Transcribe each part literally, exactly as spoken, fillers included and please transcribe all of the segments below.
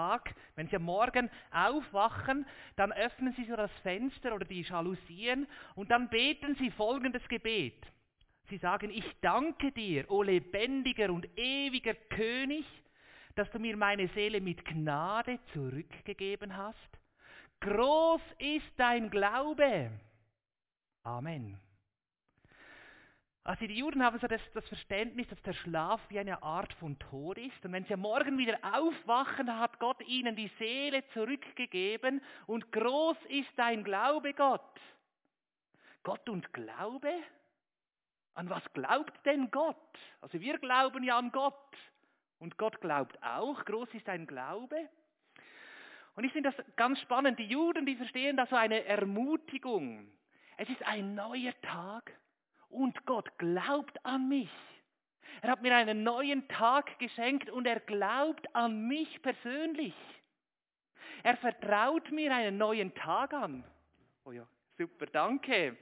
Tag, wenn Sie am Morgen aufwachen, dann öffnen Sie so das Fenster oder die Jalousien und dann beten Sie folgendes Gebet. Sie sagen, ich danke dir, o lebendiger und ewiger König, dass du mir meine Seele mit Gnade zurückgegeben hast. Groß ist dein Glaube. Amen. Also die Juden haben so das, das Verständnis, dass der Schlaf wie eine Art von Tod ist. Und wenn sie am Morgen wieder aufwachen, hat Gott ihnen die Seele zurückgegeben. Und groß ist dein Glaube, Gott. Gott und Glaube? An was glaubt denn Gott? Also wir glauben ja an Gott. Und Gott glaubt auch. Groß ist dein Glaube. Und ich finde das ganz spannend. Die Juden, die verstehen da so eine Ermutigung. Es ist ein neuer Tag. Und Gott glaubt an mich. Er hat mir einen neuen Tag geschenkt und er glaubt an mich persönlich. Er vertraut mir einen neuen Tag an. Oh ja, super, danke.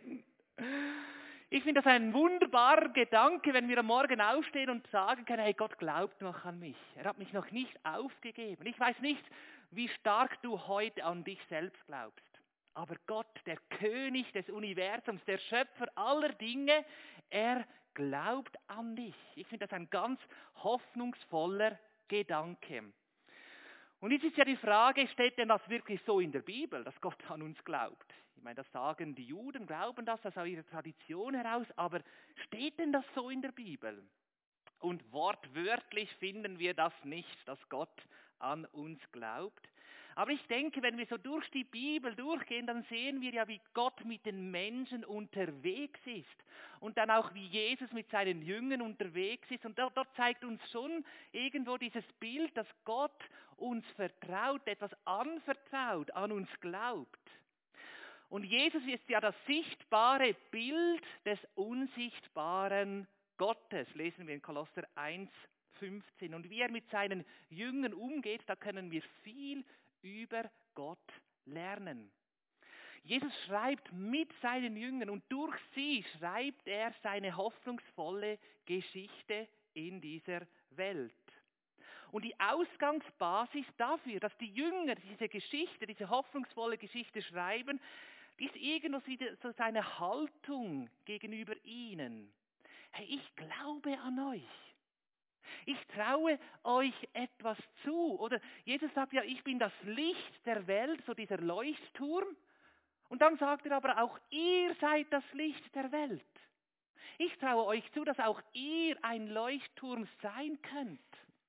Ich finde das ein wunderbarer Gedanke, wenn wir am Morgen aufstehen und sagen können, hey, Gott glaubt noch an mich. Er hat mich noch nicht aufgegeben. Ich weiß nicht, wie stark du heute an dich selbst glaubst. Aber Gott, der König des Universums, der Schöpfer aller Dinge, er glaubt an dich. Ich finde das ein ganz hoffnungsvoller Gedanke. Und jetzt ist ja die Frage, steht denn das wirklich so in der Bibel, dass Gott an uns glaubt? Ich meine, das sagen die Juden, glauben das aus ihrer Tradition heraus, aber steht denn das so in der Bibel? Und wortwörtlich finden wir das nicht, dass Gott an uns glaubt. Aber ich denke, wenn wir so durch die Bibel durchgehen, dann sehen wir ja, wie Gott mit den Menschen unterwegs ist. Und dann auch, wie Jesus mit seinen Jüngern unterwegs ist. Und dort, dort zeigt uns schon irgendwo dieses Bild, dass Gott uns vertraut, etwas anvertraut, an uns glaubt. Und Jesus ist ja das sichtbare Bild des unsichtbaren Gottes. Lesen wir in Kolosser eins, fünfzehn. Und wie er mit seinen Jüngern umgeht, da können wir viel über Gott lernen. Jesus schreibt mit seinen Jüngern und durch sie schreibt er seine hoffnungsvolle Geschichte in dieser Welt. Und die Ausgangsbasis dafür, dass die Jünger diese Geschichte, diese hoffnungsvolle Geschichte schreiben, die ist irgendwo so seine Haltung gegenüber ihnen. Hey, ich glaube an euch. Ich traue euch etwas zu. Oder Jesus sagt ja, ich bin das Licht der Welt, so dieser Leuchtturm. Und dann sagt er aber auch, ihr seid das Licht der Welt. Ich traue euch zu, dass auch ihr ein Leuchtturm sein könnt.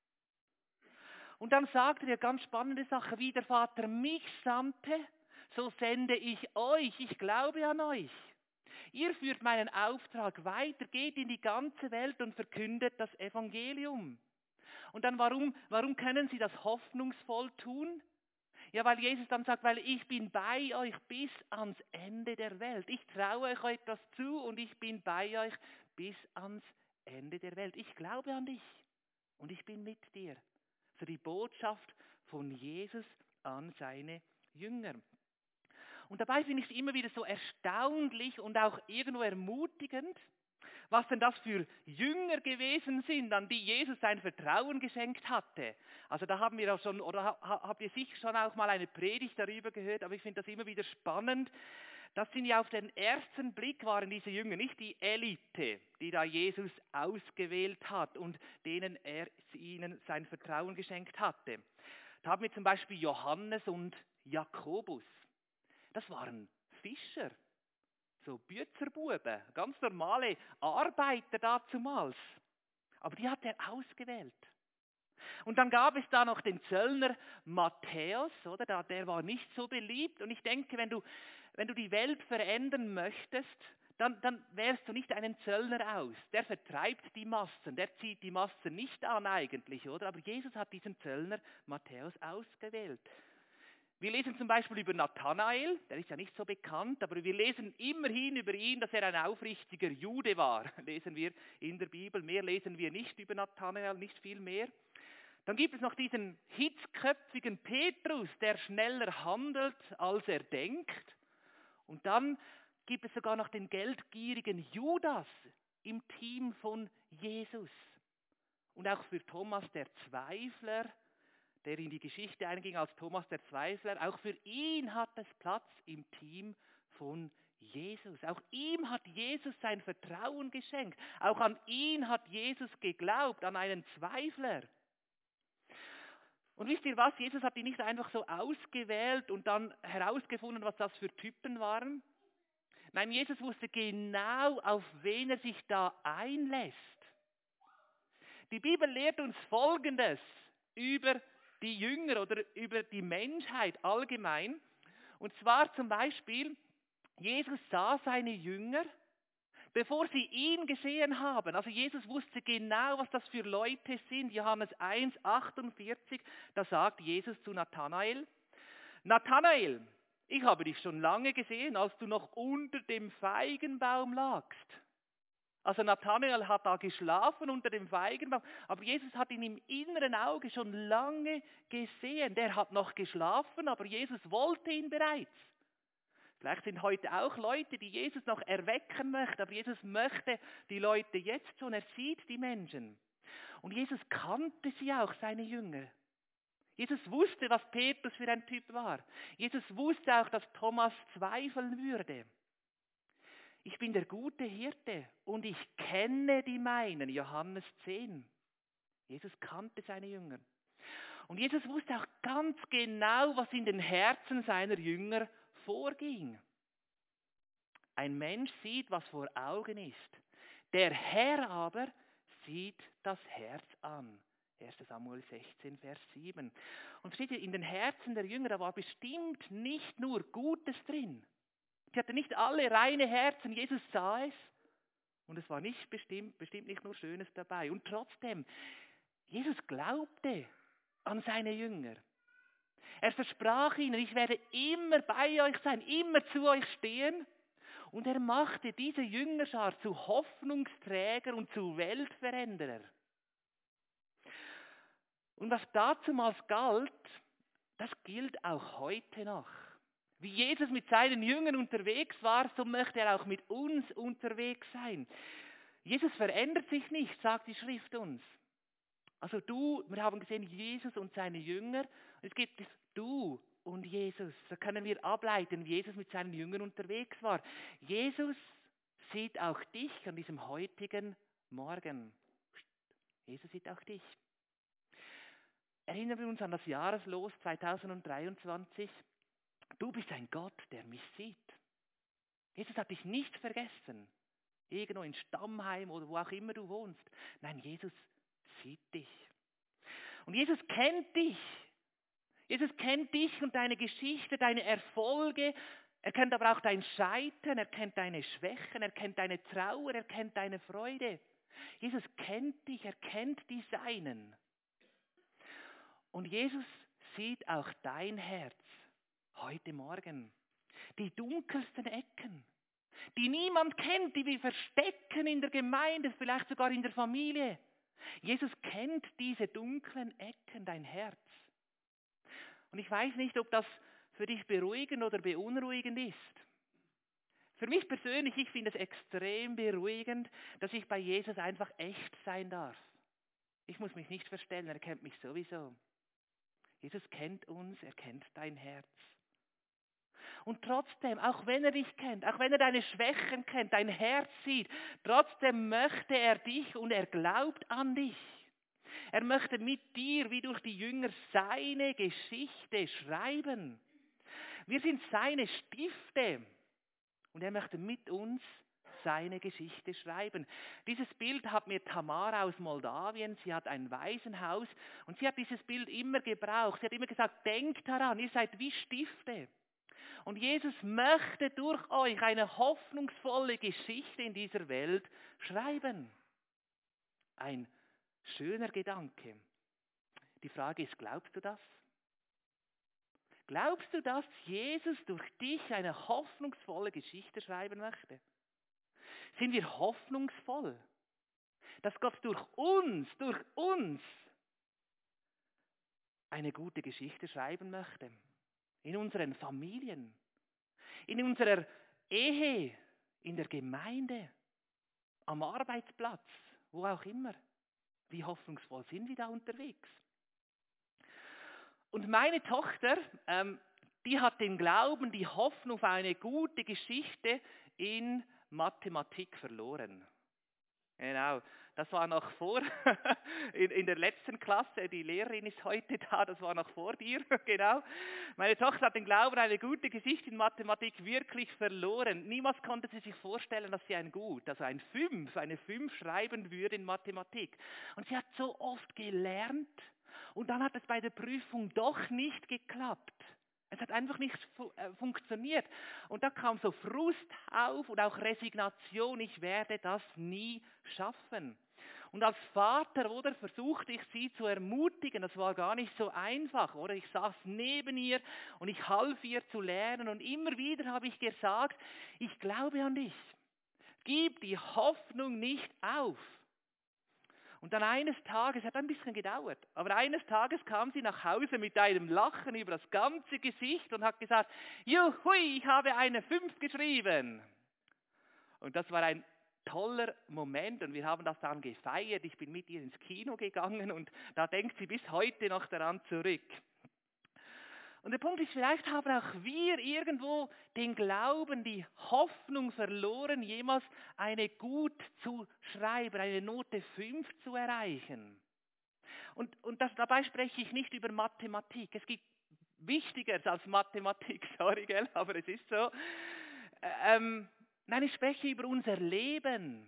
Und dann sagt er ja ganz spannende Sache, wie der Vater mich sandte, so sende ich euch. Ich glaube an euch. Ihr führt meinen Auftrag weiter, geht in die ganze Welt und verkündet das Evangelium. Und dann warum, warum können sie das hoffnungsvoll tun? Ja, weil Jesus dann sagt, weil ich bin bei euch bis ans Ende der Welt. Ich traue euch etwas zu und ich bin bei euch bis ans Ende der Welt. Ich glaube an dich und ich bin mit dir. So die Botschaft von Jesus an seine Jünger. Und dabei finde ich es immer wieder so erstaunlich und auch irgendwo ermutigend, was denn das für Jünger gewesen sind, an die Jesus sein Vertrauen geschenkt hatte. Also da haben wir auch schon, oder habt ihr sicher schon auch mal eine Predigt darüber gehört, aber ich finde das immer wieder spannend. Das sind ja auf den ersten Blick waren diese Jünger nicht die Elite, die da Jesus ausgewählt hat und denen er ihnen sein Vertrauen geschenkt hatte. Da haben wir zum Beispiel Johannes und Jakobus. Das waren Fischer, so Bützerbuben, ganz normale Arbeiter dazumals. Aber die hat er ausgewählt. Und dann gab es da noch den Zöllner Matthäus, oder? Der war nicht so beliebt. Und ich denke, wenn du, wenn du die Welt verändern möchtest, dann, dann wählst du nicht einen Zöllner aus. Der vertreibt die Massen, der zieht die Massen nicht an eigentlich, oder? Aber Jesus hat diesen Zöllner Matthäus ausgewählt. Wir lesen zum Beispiel über Nathanael, der ist ja nicht so bekannt, aber wir lesen immerhin über ihn, dass er ein aufrichtiger Jude war. Lesen wir in der Bibel, mehr lesen wir nicht über Nathanael, nicht viel mehr. Dann gibt es noch diesen hitzköpfigen Petrus, der schneller handelt, als er denkt. Und dann gibt es sogar noch den geldgierigen Judas im Team von Jesus. Und auch für Thomas der Zweifler, der in die Geschichte einging als Thomas der Zweifler, auch für ihn hat es Platz im Team von Jesus. Auch ihm hat Jesus sein Vertrauen geschenkt. Auch an ihn hat Jesus geglaubt, an einen Zweifler. Und wisst ihr was? Jesus hat ihn nicht einfach so ausgewählt und dann herausgefunden, was das für Typen waren. Nein, Jesus wusste genau, auf wen er sich da einlässt. Die Bibel lehrt uns Folgendes über die Jünger oder über die Menschheit allgemein. Und zwar zum Beispiel, Jesus sah seine Jünger, bevor sie ihn gesehen haben. Also Jesus wusste genau, was das für Leute sind. Johannes eins, achtundvierzig, da sagt Jesus zu Nathanael, Nathanael, ich habe dich schon lange gesehen, als du noch unter dem Feigenbaum lagst. Also Nathanael hat da geschlafen unter dem Feigenbaum, aber Jesus hat ihn im inneren Auge schon lange gesehen. Der hat noch geschlafen, aber Jesus wollte ihn bereits. Vielleicht sind heute auch Leute, die Jesus noch erwecken möchten, aber Jesus möchte die Leute jetzt schon, er sieht die Menschen. Und Jesus kannte sie auch, seine Jünger. Jesus wusste, was Petrus für ein Typ war. Jesus wusste auch, dass Thomas zweifeln würde. Ich bin der gute Hirte und ich kenne die meinen, Johannes zehn. Jesus kannte seine Jünger. Und Jesus wusste auch ganz genau, was in den Herzen seiner Jünger vorging. Ein Mensch sieht, was vor Augen ist. Der Herr aber sieht das Herz an. erster Samuel sechzehn, Vers sieben. Und versteht ihr, in den Herzen der Jünger, da war bestimmt nicht nur Gutes drin. Sie hatten nicht alle reine Herzen, Jesus sah es. Und es war nicht bestimmt, bestimmt nicht nur Schönes dabei. Und trotzdem, Jesus glaubte an seine Jünger. Er versprach ihnen, ich werde immer bei euch sein, immer zu euch stehen. Und er machte diese Jüngerschar zu Hoffnungsträger und zu Weltveränderer. Und was dazumals galt, das gilt auch heute noch. Wie Jesus mit seinen Jüngern unterwegs war, so möchte er auch mit uns unterwegs sein. Jesus verändert sich nicht, sagt die Schrift uns. Also du, wir haben gesehen, Jesus und seine Jünger. Es gibt es du und Jesus. Da können wir ableiten, wie Jesus mit seinen Jüngern unterwegs war. Jesus sieht auch dich an diesem heutigen Morgen. Jesus sieht auch dich. Erinnern wir uns an das Jahreslos zweitausenddreiundzwanzig. Du bist ein Gott, der mich sieht. Jesus hat dich nicht vergessen. Irgendwo in Stammheim oder wo auch immer du wohnst. Nein, Jesus sieht dich. Und Jesus kennt dich. Jesus kennt dich und deine Geschichte, deine Erfolge. Er kennt aber auch dein Scheitern, er kennt deine Schwächen, er kennt deine Trauer, er kennt deine Freude. Jesus kennt dich, er kennt die Seinen. Und Jesus sieht auch dein Herz heute Morgen. Die dunkelsten Ecken, die niemand kennt, die wir verstecken in der Gemeinde, vielleicht sogar in der Familie. Jesus kennt diese dunklen Ecken, dein Herz. Und ich weiß nicht, ob das für dich beruhigend oder beunruhigend ist. Für mich persönlich, ich finde es extrem beruhigend, dass ich bei Jesus einfach echt sein darf. Ich muss mich nicht verstellen, er kennt mich sowieso. Jesus kennt uns, er kennt dein Herz. Und trotzdem, auch wenn er dich kennt, auch wenn er deine Schwächen kennt, dein Herz sieht, trotzdem möchte er dich und er glaubt an dich. Er möchte mit dir, wie durch die Jünger, seine Geschichte schreiben. Wir sind seine Stifte und er möchte mit uns seine Geschichte schreiben. Dieses Bild hat mir Tamara aus Moldawien, sie hat ein Waisenhaus und sie hat dieses Bild immer gebraucht. Sie hat immer gesagt, denkt daran, ihr seid wie Stifte. Und Jesus möchte durch euch eine hoffnungsvolle Geschichte in dieser Welt schreiben. Ein schöner Gedanke. Die Frage ist, glaubst du das? Glaubst du, dass Jesus durch dich eine hoffnungsvolle Geschichte schreiben möchte? Sind wir hoffnungsvoll, dass Gott durch uns, durch uns eine gute Geschichte schreiben möchte? In unseren Familien, in unserer Ehe, in der Gemeinde, am Arbeitsplatz, wo auch immer. Wie hoffnungsvoll sind wir da unterwegs? Und meine Tochter, ähm, die hat den Glauben, die Hoffnung auf eine gute Geschichte in Mathematik verloren. Genau, das war noch vor, in, in der letzten Klasse, die Lehrerin ist heute da, das war noch vor dir, genau. Meine Tochter hat den Glauben, eine gute Geschichte in Mathematik wirklich verloren. Niemals konnte sie sich vorstellen, dass sie ein Gut, also ein Fünf, eine Fünf schreiben würde in Mathematik. Und sie hat so oft gelernt und dann hat es bei der Prüfung doch nicht geklappt. Es hat einfach nicht fu- äh, funktioniert. Und da kam so Frust auf und auch Resignation, ich werde das nie schaffen. Und als Vater, oder, versuchte ich sie zu ermutigen. Das war gar nicht so einfach, oder? Ich saß neben ihr und ich half ihr zu lernen. Und immer wieder habe ich gesagt, ich glaube an dich. Gib die Hoffnung nicht auf. Und dann eines Tages, es hat ein bisschen gedauert, aber eines Tages kam sie nach Hause mit einem Lachen über das ganze Gesicht und hat gesagt, juhui, ich habe eine Fünf geschrieben. Und das war ein toller Moment und wir haben das dann gefeiert. Ich bin mit ihr ins Kino gegangen und da denkt sie bis heute noch daran zurück. Und der Punkt ist, vielleicht haben auch wir irgendwo den Glauben, die Hoffnung verloren, jemals eine gut zu schreiben, eine Note fünf zu erreichen. Und, und das, dabei spreche ich nicht über Mathematik. Es gibt Wichtigeres als Mathematik, sorry, gell, aber es ist so. Ähm, nein, ich spreche über unser Leben.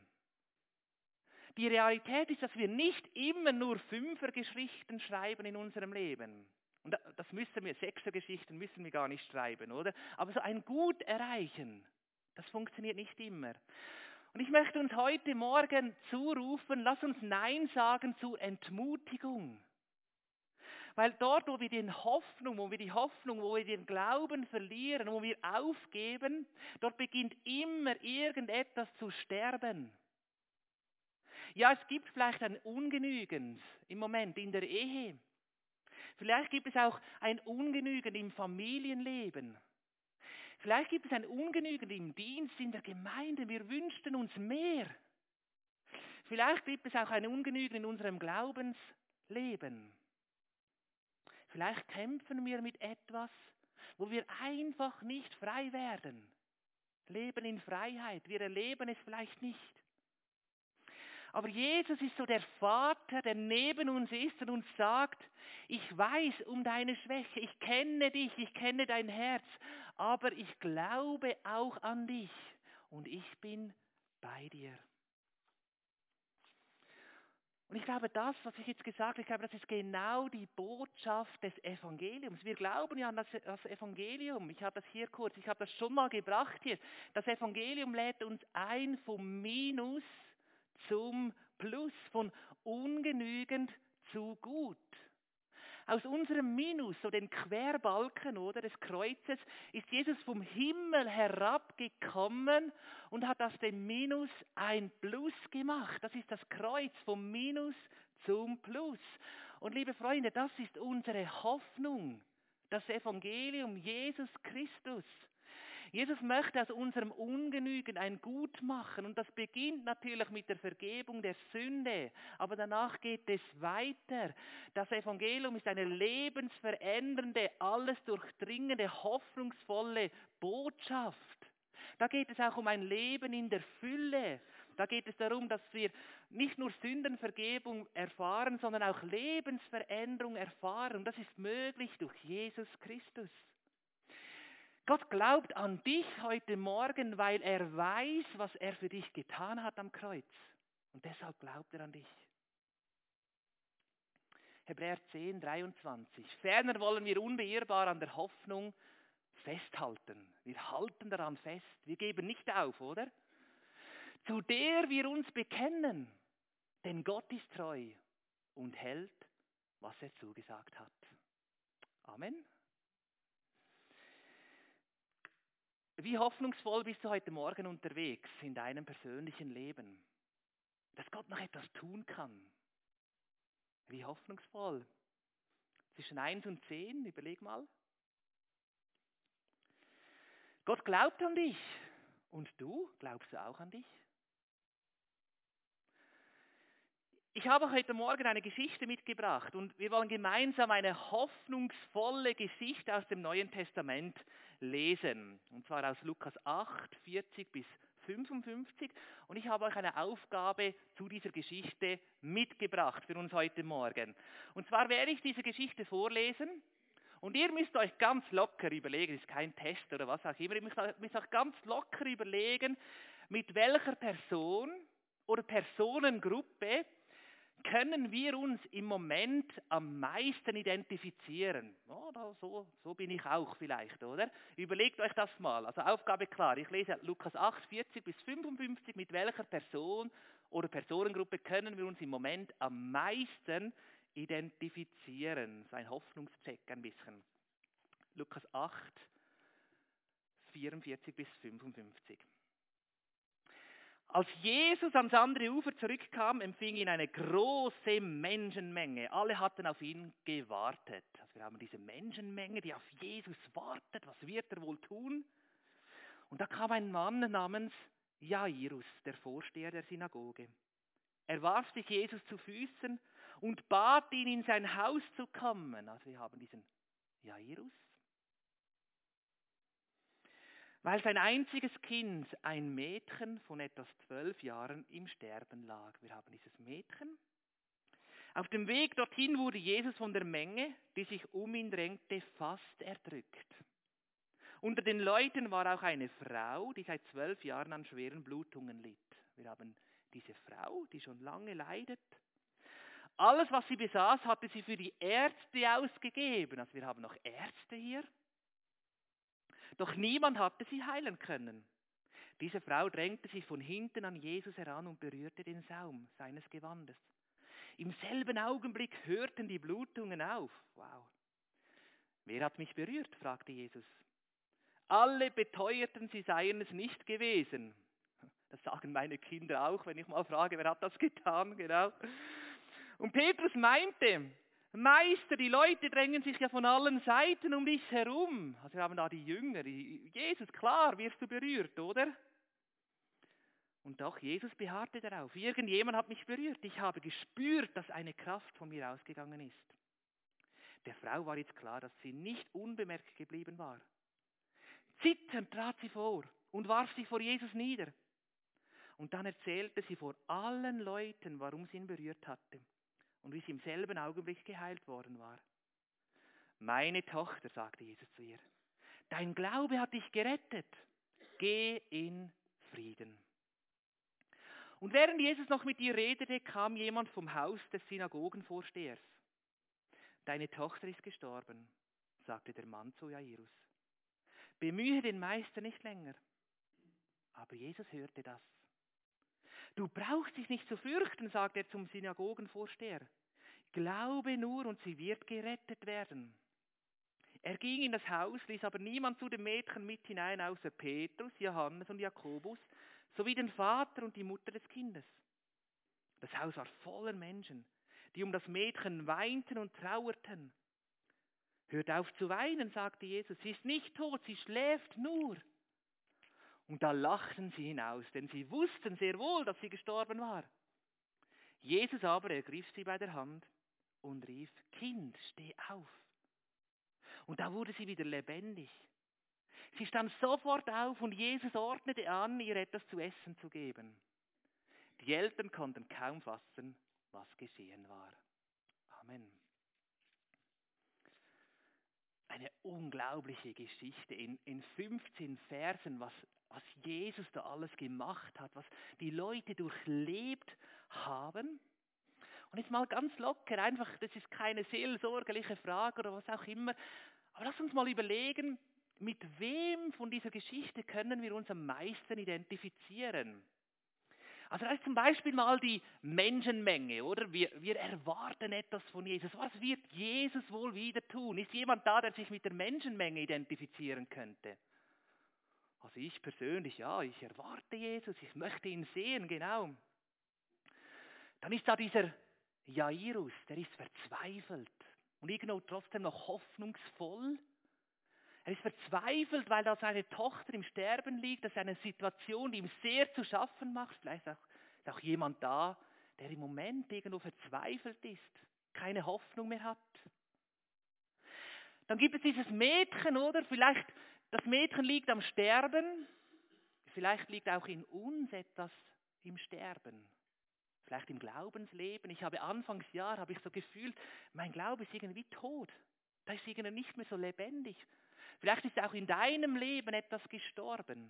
Die Realität ist, dass wir nicht immer nur Fünfergeschichten schreiben in unserem Leben. Und das müssen wir, Sechsergeschichten müssen wir gar nicht schreiben, oder? Aber so ein Gut erreichen, das funktioniert nicht immer. Und ich möchte uns heute Morgen zurufen, lass uns Nein sagen zu Entmutigung. Weil dort, wo wir die Hoffnung, wo wir die Hoffnung, wo wir den Glauben verlieren, wo wir aufgeben, dort beginnt immer irgendetwas zu sterben. Ja, es gibt vielleicht ein Ungenügen im Moment in der Ehe. Vielleicht gibt es auch ein Ungenügen im Familienleben. Vielleicht gibt es ein Ungenügen im Dienst, in der Gemeinde. Wir wünschten uns mehr. Vielleicht gibt es auch ein Ungenügen in unserem Glaubensleben. Vielleicht kämpfen wir mit etwas, wo wir einfach nicht frei werden. Leben in Freiheit. Wir erleben es vielleicht nicht. Aber Jesus ist so der Vater, der neben uns ist und uns sagt, ich weiß um deine Schwäche, ich kenne dich, ich kenne dein Herz, aber ich glaube auch an dich und ich bin bei dir. Und ich glaube, das, was ich jetzt gesagt habe, ich glaube, das ist genau die Botschaft des Evangeliums. Wir glauben ja an das, das Evangelium. Ich habe das hier kurz, ich habe das schon mal gebracht hier. Das Evangelium lädt uns ein vom Minus zum Plus, von ungenügend zu gut. Aus unserem Minus, so den Querbalken oder des Kreuzes, ist Jesus vom Himmel herabgekommen und hat aus dem Minus ein Plus gemacht. Das ist das Kreuz, vom Minus zum Plus. Und liebe Freunde, das ist unsere Hoffnung, das Evangelium, Jesus Christus. Jesus möchte aus unserem Ungenügen ein Gut machen und das beginnt natürlich mit der Vergebung der Sünde, aber danach geht es weiter. Das Evangelium ist eine lebensverändernde, alles durchdringende, hoffnungsvolle Botschaft. Da geht es auch um ein Leben in der Fülle. Da geht es darum, dass wir nicht nur Sündenvergebung erfahren, sondern auch Lebensveränderung erfahren. Und das ist möglich durch Jesus Christus. Gott glaubt an dich heute Morgen, weil er weiß, was er für dich getan hat am Kreuz. Und deshalb glaubt er an dich. Hebräer zehn, dreiundzwanzig. Ferner wollen wir unbeirrbar an der Hoffnung festhalten. Wir halten daran fest. Wir geben nicht auf, oder? Zu der wir uns bekennen. Denn Gott ist treu und hält, was er zugesagt hat. Amen. Wie hoffnungsvoll bist du heute Morgen unterwegs in deinem persönlichen Leben? Dass Gott noch etwas tun kann. Wie hoffnungsvoll. Zwischen eins und zehn, überleg mal. Gott glaubt an dich. Und du, glaubst du auch an dich? Ich habe euch heute Morgen eine Geschichte mitgebracht und wir wollen gemeinsam eine hoffnungsvolle Geschichte aus dem Neuen Testament lesen. Und zwar aus Lukas acht, vierzig bis fünfundfünfzig. Und ich habe euch eine Aufgabe zu dieser Geschichte mitgebracht für uns heute Morgen. Und zwar werde ich diese Geschichte vorlesen und ihr müsst euch ganz locker überlegen, ist kein Test oder was auch immer, ihr müsst euch ganz locker überlegen, mit welcher Person oder Personengruppe können wir uns im Moment am meisten identifizieren? Oh, da, so, so bin ich auch vielleicht, oder? Überlegt euch das mal. Also Aufgabe klar, ich lese Lukas acht, vierzig bis fünfundfünfzig. Mit welcher Person oder Personengruppe können wir uns im Moment am meisten identifizieren? So ein Hoffnungscheck ein bisschen. Lukas acht, vierundvierzig bis fünfundfünfzig. Als Jesus ans andere Ufer zurückkam, empfing ihn eine große Menschenmenge. Alle hatten auf ihn gewartet. Also wir haben diese Menschenmenge, die auf Jesus wartet. Was wird er wohl tun? Und da kam ein Mann namens Jairus, der Vorsteher der Synagoge. Er warf sich Jesus zu Füßen und bat ihn, in sein Haus zu kommen. Also wir haben diesen Jairus. Weil sein einziges Kind, ein Mädchen von etwas zwölf Jahren, im Sterben lag. Wir haben dieses Mädchen. Auf dem Weg dorthin wurde Jesus von der Menge, die sich um ihn drängte, fast erdrückt. Unter den Leuten war auch eine Frau, die seit zwölf Jahren an schweren Blutungen litt. Wir haben diese Frau, die schon lange leidet. Alles, was sie besaß, hatte sie für die Ärzte ausgegeben. Also wir haben noch Ärzte hier. Doch niemand hatte sie heilen können. Diese Frau drängte sich von hinten an Jesus heran und berührte den Saum seines Gewandes. Im selben Augenblick hörten die Blutungen auf. Wow. Wer hat mich berührt? Fragte Jesus. Alle beteuerten, sie seien es nicht gewesen. Das sagen meine Kinder auch, wenn ich mal frage, wer hat das getan? Genau. Und Petrus meinte, Meister, die Leute drängen sich ja von allen Seiten um dich herum. Also wir haben da die Jünger. Jesus, klar, wirst du berührt, oder? Und doch, Jesus beharrte darauf. Irgendjemand hat mich berührt. Ich habe gespürt, dass eine Kraft von mir ausgegangen ist. Der Frau war jetzt klar, dass sie nicht unbemerkt geblieben war. Zitternd trat sie vor und warf sich vor Jesus nieder. Und dann erzählte sie vor allen Leuten, warum sie ihn berührt hatte. Und wie sie im selben Augenblick geheilt worden war. Meine Tochter, sagte Jesus zu ihr, dein Glaube hat dich gerettet. Geh in Frieden. Und während Jesus noch mit ihr redete, kam jemand vom Haus des Synagogenvorstehers. Deine Tochter ist gestorben, sagte der Mann zu Jairus. Bemühe den Meister nicht länger. Aber Jesus hörte das. Du brauchst dich nicht zu fürchten, sagte er zum Synagogenvorsteher. Glaube nur und sie wird gerettet werden. Er ging in das Haus, ließ aber niemand zu dem Mädchen mit hinein, außer Petrus, Johannes und Jakobus, sowie den Vater und die Mutter des Kindes. Das Haus war voller Menschen, die um das Mädchen weinten und trauerten. Hört auf zu weinen, sagte Jesus, sie ist nicht tot, sie schläft nur. Und da lachten sie hinaus, denn sie wussten sehr wohl, dass sie gestorben war. Jesus aber ergriff sie bei der Hand und rief, Kind, steh auf. Und da wurde sie wieder lebendig. Sie stand sofort auf und Jesus ordnete an, ihr etwas zu essen zu geben. Die Eltern konnten kaum fassen, was geschehen war. Amen. Eine unglaubliche Geschichte in, in fünfzehn Versen, was, was Jesus da alles gemacht hat, was die Leute durchlebt haben. Und jetzt mal ganz locker, einfach, das ist keine seelsorgerliche Frage oder was auch immer, aber lass uns mal überlegen, mit wem von dieser Geschichte können wir uns am meisten identifizieren? Also da ist zum Beispiel mal die Menschenmenge, oder? Wir, wir erwarten etwas von Jesus. Was wird Jesus wohl wieder tun? Ist jemand da, der sich mit der Menschenmenge identifizieren könnte? Also ich persönlich, ja, ich erwarte Jesus, ich möchte ihn sehen, genau. Dann ist da dieser Jairus, der ist verzweifelt und irgendwo trotzdem noch hoffnungsvoll. Er ist verzweifelt, weil da seine Tochter im Sterben liegt. Das ist eine Situation, die ihm sehr zu schaffen macht. Vielleicht auch, ist auch jemand da, der im Moment irgendwo verzweifelt ist, keine Hoffnung mehr hat. Dann gibt es dieses Mädchen, oder? Vielleicht, das Mädchen liegt am Sterben. Vielleicht liegt auch in uns etwas im Sterben. Vielleicht im Glaubensleben. Ich habe Anfangsjahr, habe ich so gefühlt, mein Glaube ist irgendwie tot. Da ist irgendwie nicht mehr so lebendig. Vielleicht ist auch in deinem Leben etwas gestorben.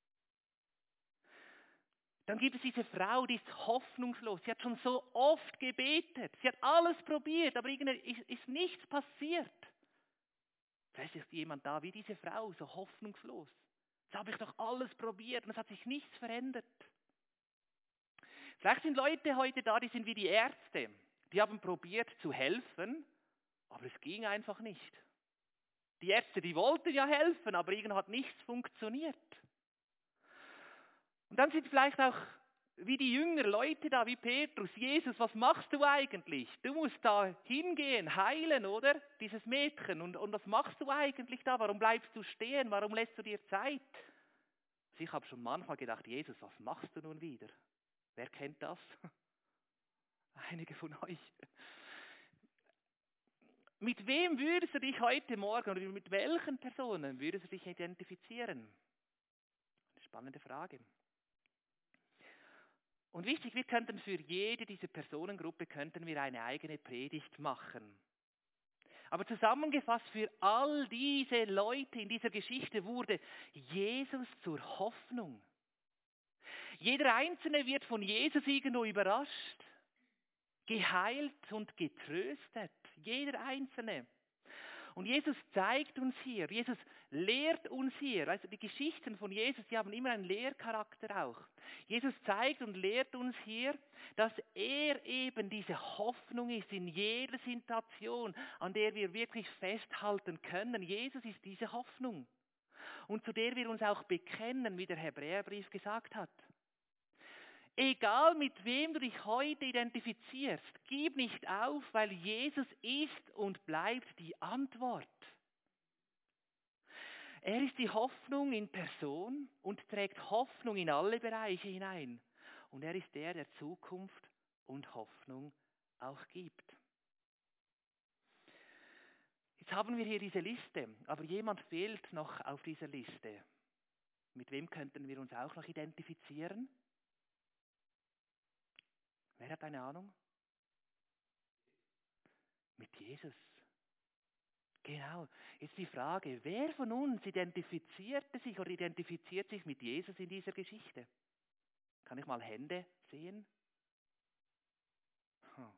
Dann gibt es diese Frau, die ist hoffnungslos. Sie hat schon so oft gebetet. Sie hat alles probiert, aber irgendwie ist, ist nichts passiert. Vielleicht ist jemand da wie diese Frau, so hoffnungslos. Jetzt habe ich doch alles probiert und es hat sich nichts verändert. Vielleicht sind Leute heute da, die sind wie die Ärzte. Die haben probiert zu helfen, aber es ging einfach nicht. Die Ärzte, die wollten ja helfen, aber irgendwie hat nichts funktioniert. Und dann sind vielleicht auch wie die Jünger Leute da, wie Petrus, Jesus, was machst du eigentlich? Du musst da hingehen, heilen, oder? Dieses Mädchen. Und, und was machst du eigentlich da? Warum bleibst du stehen? Warum lässt du dir Zeit? Ich habe schon manchmal gedacht, Jesus, was machst du nun wieder? Wer kennt das? Einige von euch. Mit wem würdest du dich heute Morgen oder mit welchen Personen würdest du dich identifizieren? Eine spannende Frage. Und wichtig, wir könnten für jede dieser Personengruppe könnten wir eine eigene Predigt machen. Aber zusammengefasst, für all diese Leute in dieser Geschichte wurde Jesus zur Hoffnung. Jeder Einzelne wird von Jesus irgendwo überrascht, geheilt und getröstet. Jeder Einzelne. Und Jesus zeigt uns hier, Jesus lehrt uns hier, also die Geschichten von Jesus, die haben immer einen Lehrcharakter auch. Jesus zeigt und lehrt uns hier, dass er eben diese Hoffnung ist in jeder Situation, an der wir wirklich festhalten können. Jesus ist diese Hoffnung. Und zu der wir uns auch bekennen, wie der Hebräerbrief gesagt hat. Egal mit wem du dich heute identifizierst, gib nicht auf, weil Jesus ist und bleibt die Antwort. Er ist die Hoffnung in Person und trägt Hoffnung in alle Bereiche hinein. Und er ist der, der Zukunft und Hoffnung auch gibt. Jetzt haben wir hier diese Liste, aber jemand fehlt noch auf dieser Liste. Mit wem könnten wir uns auch noch identifizieren? Wer hat eine Ahnung? Mit Jesus. Genau. Jetzt die Frage, wer von uns identifizierte sich oder identifiziert sich mit Jesus in dieser Geschichte? Kann ich mal Hände sehen? Hm.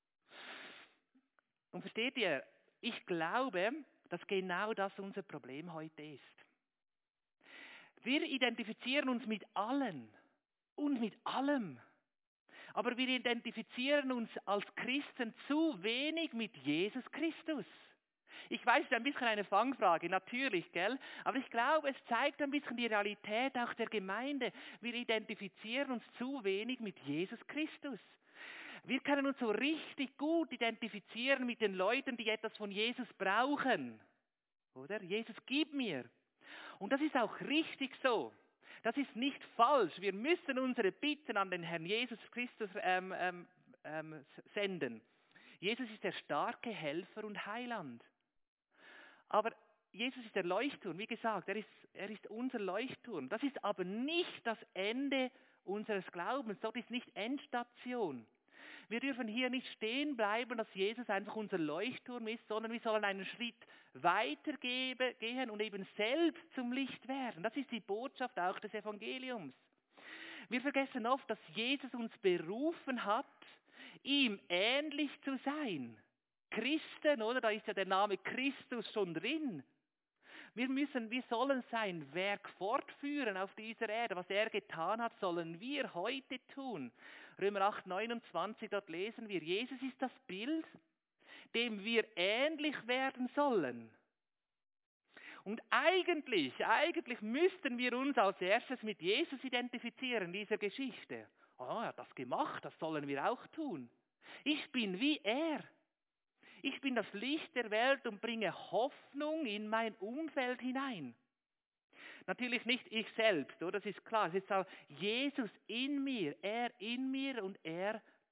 Und versteht ihr, ich glaube, dass genau das unser Problem heute ist. Wir identifizieren uns mit allen und mit allem. Aber wir identifizieren uns als Christen zu wenig mit Jesus Christus. Ich weiß, es ist ein bisschen eine Fangfrage, natürlich, gell? Aber ich glaube, es zeigt ein bisschen die Realität auch der Gemeinde. Wir identifizieren uns zu wenig mit Jesus Christus. Wir können uns so richtig gut identifizieren mit den Leuten, die etwas von Jesus brauchen. Oder? Jesus, gib mir. Und das ist auch richtig so. Das ist nicht falsch. Wir müssen unsere Bitten an den Herrn Jesus Christus ähm, ähm, ähm, senden. Jesus ist der starke Helfer und Heiland. Aber Jesus ist der Leuchtturm. Wie gesagt, er ist, er ist unser Leuchtturm. Das ist aber nicht das Ende unseres Glaubens. Dort ist nicht Endstation. Wir dürfen hier nicht stehen bleiben, dass Jesus einfach unser Leuchtturm ist, sondern wir sollen einen Schritt weiter gehen und eben selbst zum Licht werden. Das ist die Botschaft auch des Evangeliums. Wir vergessen oft, dass Jesus uns berufen hat, ihm ähnlich zu sein. Christen, oder? Da ist ja der Name Christus schon drin. Wir müssen, wir sollen sein Werk fortführen auf dieser Erde. Was er getan hat, sollen wir heute tun. Römer acht, neunundzwanzig, dort lesen wir, Jesus ist das Bild, dem wir ähnlich werden sollen. Und eigentlich, eigentlich müssten wir uns als erstes mit Jesus identifizieren in dieser Geschichte. Oh, er hat das gemacht, das sollen wir auch tun. Ich bin wie er. Ich bin das Licht der Welt und bringe Hoffnung in mein Umfeld hinein. Natürlich nicht ich selbst, oder? Das ist klar. Es ist auch Jesus in mir, er in mir und er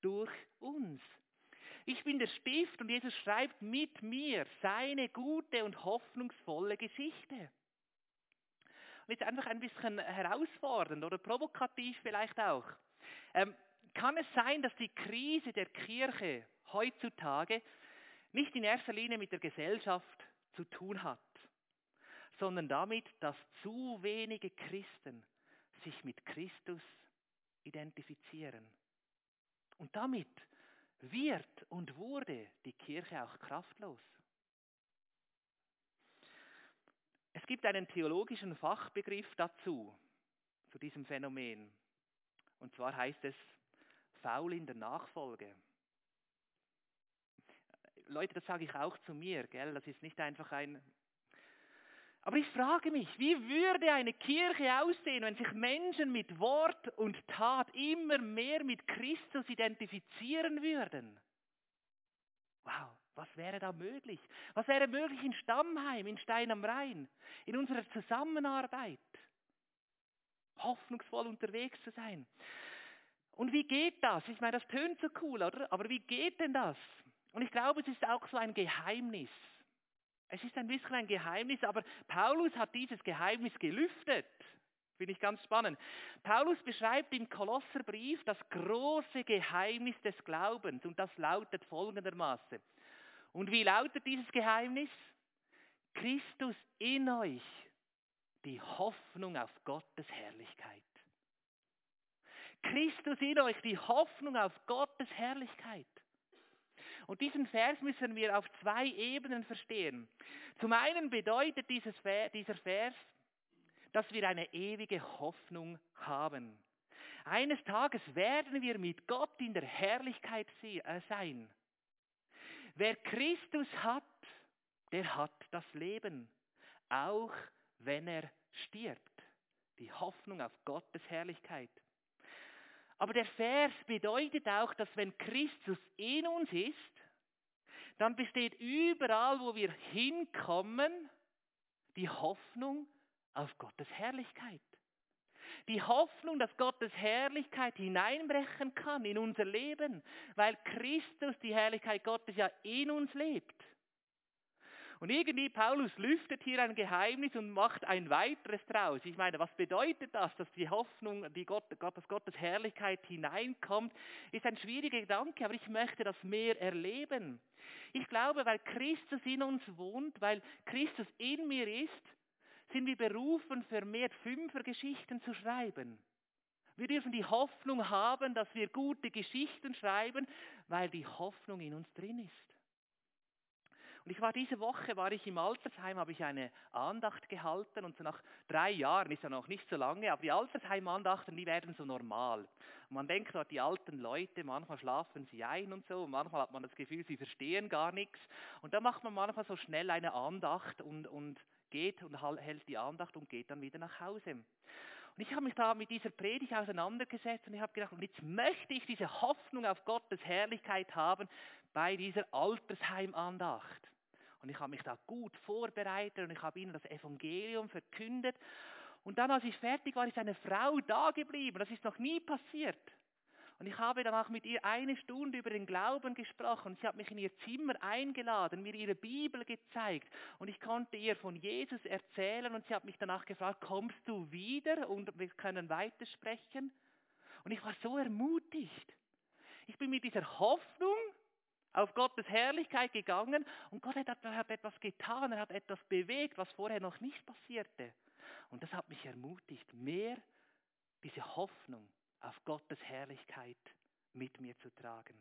durch uns. Ich bin der Stift und Jesus schreibt mit mir seine gute und hoffnungsvolle Geschichte. Und jetzt einfach ein bisschen herausfordernd oder provokativ vielleicht auch. Ähm, kann es sein, dass die Krise der Kirche heutzutage nicht in erster Linie mit der Gesellschaft zu tun hat, sondern damit, dass zu wenige Christen sich mit Christus identifizieren? Und damit wird und wurde die Kirche auch kraftlos. Es gibt einen theologischen Fachbegriff dazu, zu diesem Phänomen. Und zwar heißt es faul in der Nachfolge. Leute, das sage ich auch zu mir, gell? Das ist nicht einfach ein... Aber ich frage mich, wie würde eine Kirche aussehen, wenn sich Menschen mit Wort und Tat immer mehr mit Christus identifizieren würden? Wow, was wäre da möglich? Was wäre möglich in Stammheim, in Stein am Rhein, in unserer Zusammenarbeit? Hoffnungsvoll unterwegs zu sein. Und wie geht das? Ich meine, das tönt so cool, oder? Aber wie geht denn das? Und ich glaube, es ist auch so ein Geheimnis. Es ist ein bisschen ein Geheimnis, aber Paulus hat dieses Geheimnis gelüftet. Finde ich ganz spannend. Paulus beschreibt im Kolosserbrief das große Geheimnis des Glaubens und das lautet folgendermaßen. Und wie lautet dieses Geheimnis? Christus in euch, die Hoffnung auf Gottes Herrlichkeit. Christus in euch, die Hoffnung auf Gottes Herrlichkeit. Und diesen Vers müssen wir auf zwei Ebenen verstehen. Zum einen bedeutet dieses, dieser Vers, dass wir eine ewige Hoffnung haben. Eines Tages werden wir mit Gott in der Herrlichkeit sein. Wer Christus hat, der hat das Leben, auch wenn er stirbt. Die Hoffnung auf Gottes Herrlichkeit. Aber der Vers bedeutet auch, dass wenn Christus in uns ist, dann besteht überall, wo wir hinkommen, die Hoffnung auf Gottes Herrlichkeit. Die Hoffnung, dass Gottes Herrlichkeit hineinbrechen kann in unser Leben, weil Christus, die Herrlichkeit Gottes, ja in uns lebt. Und irgendwie, Paulus lüftet hier ein Geheimnis und macht ein weiteres draus. Ich meine, was bedeutet das, dass die Hoffnung, die Gott, dass Gottes Herrlichkeit hineinkommt, ist ein schwieriger Gedanke, aber ich möchte das mehr erleben. Ich glaube, weil Christus in uns wohnt, weil Christus in mir ist, sind wir berufen, vermehrt Fünfergeschichten zu schreiben. Wir dürfen die Hoffnung haben, dass wir gute Geschichten schreiben, weil die Hoffnung in uns drin ist. Und ich war diese Woche, war ich im Altersheim, habe ich eine Andacht gehalten und so nach drei Jahren, ist ja noch nicht so lange, aber die Altersheimandachten, die werden so normal. Und man denkt dort, die alten Leute, manchmal schlafen sie ein und so, und manchmal hat man das Gefühl, sie verstehen gar nichts. Und da macht man manchmal so schnell eine Andacht und, und geht und hält die Andacht und geht dann wieder nach Hause. Und ich habe mich da mit dieser Predigt auseinandergesetzt und ich habe gedacht, und jetzt möchte ich diese Hoffnung auf Gottes Herrlichkeit haben bei dieser Altersheimandacht. Und ich habe mich da gut vorbereitet und ich habe ihnen das Evangelium verkündet. Und dann, als ich fertig war, ist eine Frau da geblieben. Das ist noch nie passiert. Und ich habe danach mit ihr eine Stunde über den Glauben gesprochen. Sie hat mich in ihr Zimmer eingeladen, mir ihre Bibel gezeigt. Und ich konnte ihr von Jesus erzählen. Und sie hat mich danach gefragt, kommst du wieder? Und wir können weitersprechen. Und ich war so ermutigt. Ich bin mit dieser Hoffnung auf Gottes Herrlichkeit gegangen und Gott hat, hat etwas getan, er hat etwas bewegt, was vorher noch nicht passierte. Und das hat mich ermutigt, mehr diese Hoffnung auf Gottes Herrlichkeit mit mir zu tragen.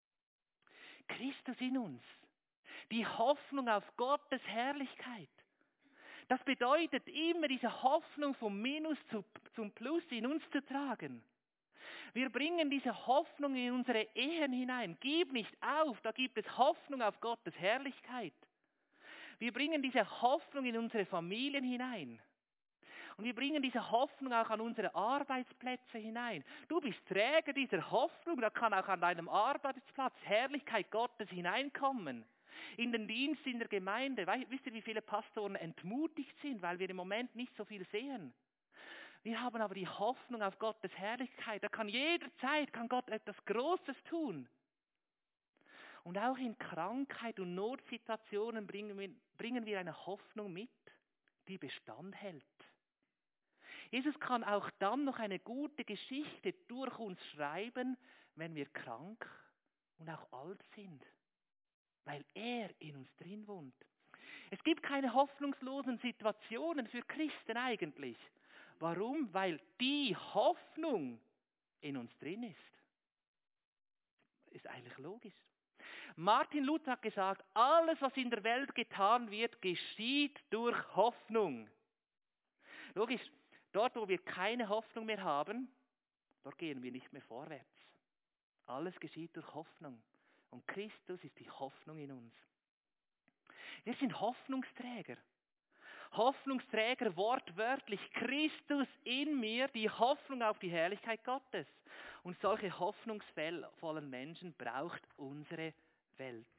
Christus in uns, die Hoffnung auf Gottes Herrlichkeit. Das bedeutet immer diese Hoffnung vom Minus zu, zum Plus in uns zu tragen. Wir bringen diese Hoffnung in unsere Ehen hinein. Gib nicht auf, da gibt es Hoffnung auf Gottes Herrlichkeit. Wir bringen diese Hoffnung in unsere Familien hinein. Und wir bringen diese Hoffnung auch an unsere Arbeitsplätze hinein. Du bist Träger dieser Hoffnung, da kann auch an deinem Arbeitsplatz Herrlichkeit Gottes hineinkommen. In den Dienst in der Gemeinde. Wisst ihr, wie viele Pastoren entmutigt sind, weil wir im Moment nicht so viel sehen? Wir haben aber die Hoffnung auf Gottes Herrlichkeit. Da kann jederzeit kann Gott etwas Großes tun. Und auch in Krankheit und Notsituationen bringen wir, bringen wir eine Hoffnung mit, die Bestand hält. Jesus kann auch dann noch eine gute Geschichte durch uns schreiben, wenn wir krank und auch alt sind, weil er in uns drin wohnt. Es gibt keine hoffnungslosen Situationen für Christen eigentlich. Warum? Weil die Hoffnung in uns drin ist. Ist eigentlich logisch. Martin Luther hat gesagt, alles, was in der Welt getan wird, geschieht durch Hoffnung. Logisch, dort, wo wir keine Hoffnung mehr haben, dort gehen wir nicht mehr vorwärts. Alles geschieht durch Hoffnung. Und Christus ist die Hoffnung in uns. Wir sind Hoffnungsträger. Hoffnungsträger wortwörtlich. Christus in mir, die Hoffnung auf die Herrlichkeit Gottes. Und solche hoffnungsvollen Menschen braucht unsere Welt.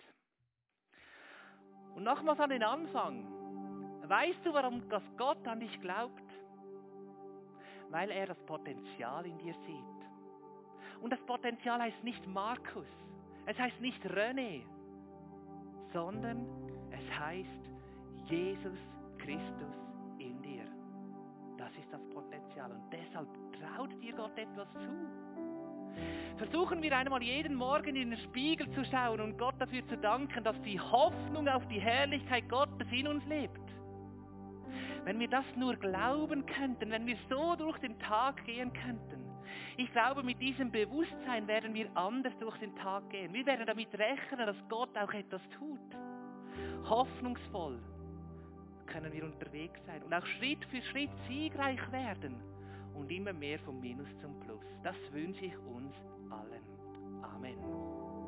Und nochmals an den Anfang. Weißt du, warum das Gott an dich glaubt? Weil er das Potenzial in dir sieht. Und das Potenzial heißt nicht Markus. Es heißt nicht René. Sondern es heißt Jesus Christus in dir. Das ist das Potenzial. Und deshalb traut dir Gott etwas zu. Versuchen wir einmal jeden Morgen in den Spiegel zu schauen und Gott dafür zu danken, dass die Hoffnung auf die Herrlichkeit Gottes in uns lebt. Wenn wir das nur glauben könnten, wenn wir so durch den Tag gehen könnten, ich glaube, mit diesem Bewusstsein werden wir anders durch den Tag gehen. Wir werden damit rechnen, dass Gott auch etwas tut. Hoffnungsvoll können wir unterwegs sein und auch Schritt für Schritt siegreich werden und immer mehr vom Minus zum Plus. Das wünsche ich uns allen. Amen.